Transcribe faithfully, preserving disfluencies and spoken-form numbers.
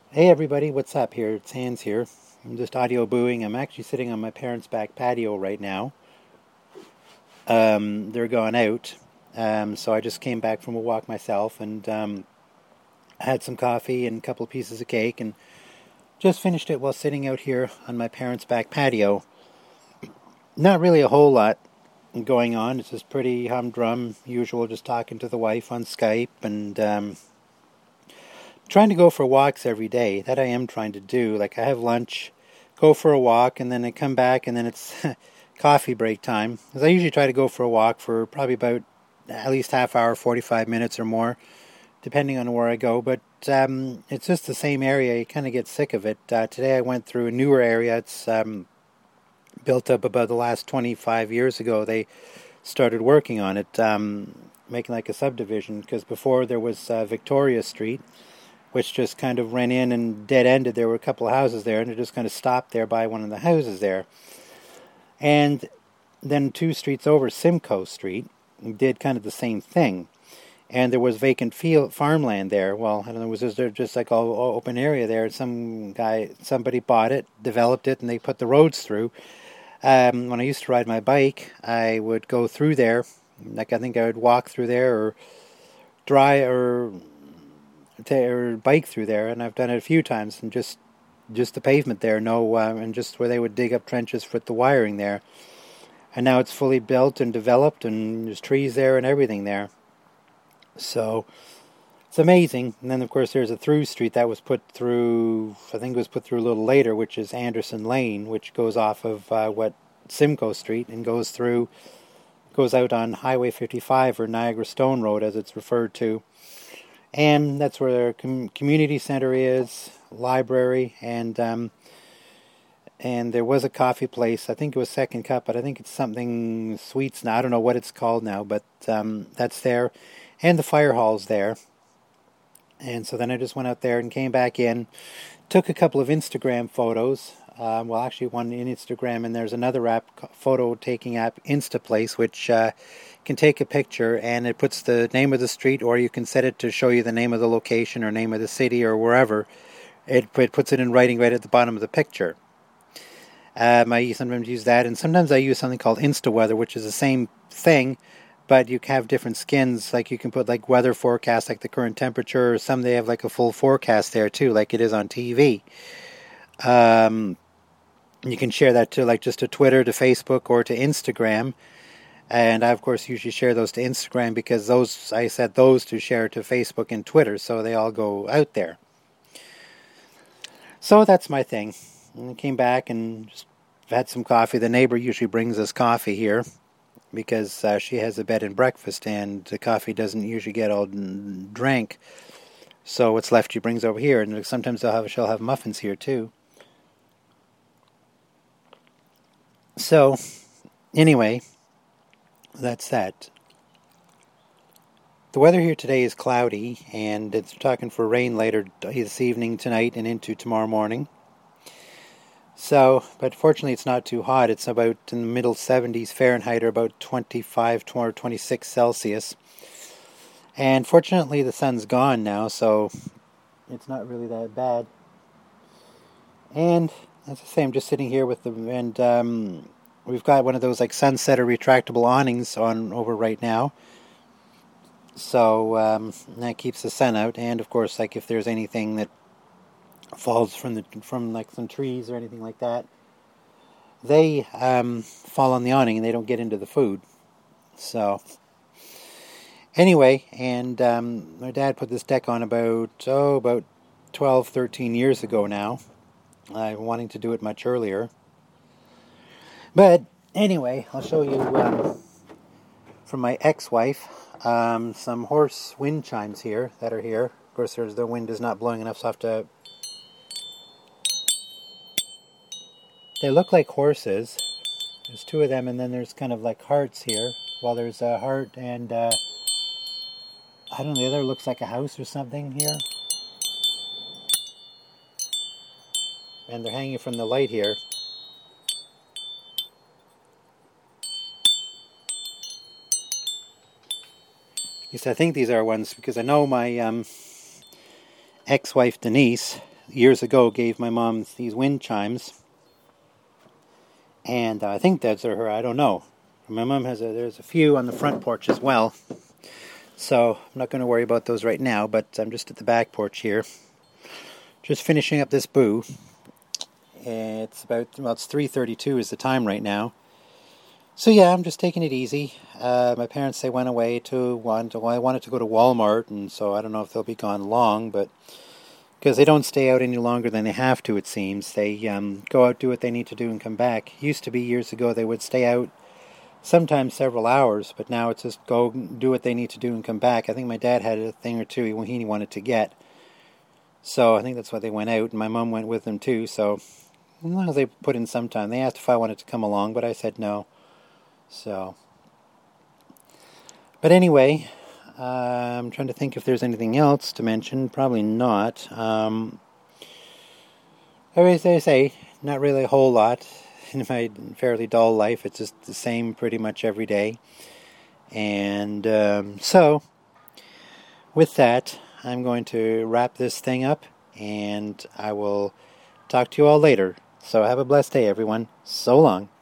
Hey everybody, what's up here? It's Hans here. I'm just audio booing. I'm actually sitting on my parents' back patio right now. Um, they're gone out, um, so I just came back from a walk myself and um, had some coffee and a couple of pieces of cake and just finished it while sitting out here on my parents' back patio. Not really a whole lot going on. It's just pretty humdrum, usual, just talking to the wife on Skype and um, trying to go for walks every day. That I am trying to do. Like I have lunch, go for a walk, and then I come back, and then it's coffee break time. Because I usually try to go for a walk for probably about at least half hour, forty-five minutes or more, depending on where I go. But um, it's just the same area. You kind of get sick of it. Uh, today I went through a newer area. It's um, built up about the last twenty-five years ago. They started working on it, um, making like a subdivision. Because before there was uh, Victoria Street, which just kind of ran in and dead-ended. There were a couple of houses there, and it just kind of stopped there by one of the houses there. And then two streets over, Simcoe Street, did kind of the same thing. And there was vacant field farmland there. Well, I don't know, it was just, just like all, all open area there. Some guy, somebody bought it, developed it, and they put the roads through. Um, when I used to ride my bike, I would go through there. Like I think I would walk through there or drive or... or bike through there, and I've done it a few times, and just just the pavement there, no, uh, and just where they would dig up trenches for the wiring there. And now it's fully built and developed, and there's trees there and everything there. So it's amazing. And then of course there's a through street that was put through, I think it was put through a little later, which is Anderson Lane, which goes off of uh, what Simcoe Street and goes through, goes out on Highway fifty-five, or Niagara Stone Road as it's referred to. And that's where their com- community center is, library, and um, and there was a coffee place. I think it was Second Cup, but I think it's something Sweets now. I don't know what it's called now, but um, that's there. And the fire hall's there. And so then I just went out there and came back in, took a couple of Instagram photos. Uh, well, actually one in Instagram, and there's another app, photo taking app, Instaplace, which uh, can take a picture and it puts the name of the street, or you can set it to show you the name of the location or name of the city or wherever. It, it puts it in writing right at the bottom of the picture. Um, I sometimes use that, and sometimes I use something called InstaWeather, which is the same thing, but you have different skins. Like you can put like weather forecast, like the current temperature, or some they have like a full forecast there too, like it is on T V. Um, you can share that to like just to Twitter, to Facebook, or to Instagram. And I, of course, usually share those to Instagram because those I set those to share to Facebook and Twitter, so they all go out there. So that's my thing. And I came back and just had some coffee. The neighbor usually brings us coffee here because uh, she has a bed and breakfast, and the coffee doesn't usually get all drank. So what's left she brings over here, and sometimes they'll have, she'll have muffins here too. So, anyway, that's that. The weather here today is cloudy, and it's talking for rain later this evening, tonight, and into tomorrow morning. So, but fortunately it's not too hot. It's about in the middle seventies Fahrenheit, or about twenty-five or twenty-six Celsius. And fortunately the sun's gone now, so it's not really that bad. And as I say, I'm just sitting here with the, and um, we've got one of those like sunset or retractable awnings on over right now. So um, that keeps the sun out, and of course, like if there's anything that falls from the from like some trees or anything like that, they um, fall on the awning and they don't get into the food. So anyway, and um, my dad put this deck on about oh about twelve, thirteen years ago now. I'm wanting to do it much earlier. But anyway, I'll show you um, from my ex-wife um, some horse wind chimes here that are here. Of course, there's, the wind is not blowing enough, so I have to... They look like horses. There's two of them, and then there's kind of like hearts here. Well, there's a heart and... Uh, I don't know, the other looks like a house or something here. And they're hanging from the light here. At least I think these are ones, because I know my um, ex-wife Denise, years ago gave my mom these wind chimes. And I think that's her, I don't know. My mom has a, there's a few on the front porch as well. So I'm not going to worry about those right now, but I'm just at the back porch here. Just finishing up this boo. It's about, well, it's three thirty-two is the time right now. So yeah, I'm just taking it easy. Uh, my parents, they went away to, one, to, well, I wanted to go to Walmart, and so I don't know if they'll be gone long, but because they don't stay out any longer than they have to, it seems. They um, go out, do what they need to do, and come back. Used to be years ago they would stay out sometimes several hours, but now it's just go do what they need to do and come back. I think my dad had a thing or two he wanted to get. So I think that's why they went out, and my mom went with them too, so well, they put in some time. They asked if I wanted to come along, but I said no. So, but anyway, uh, I'm trying to think if there's anything else to mention. Probably not. Um, as I say, not really a whole lot in my fairly dull life. It's just the same pretty much every day. And um, so, with that, I'm going to wrap this thing up, and I will talk to you all later. So have a blessed day, everyone. So long.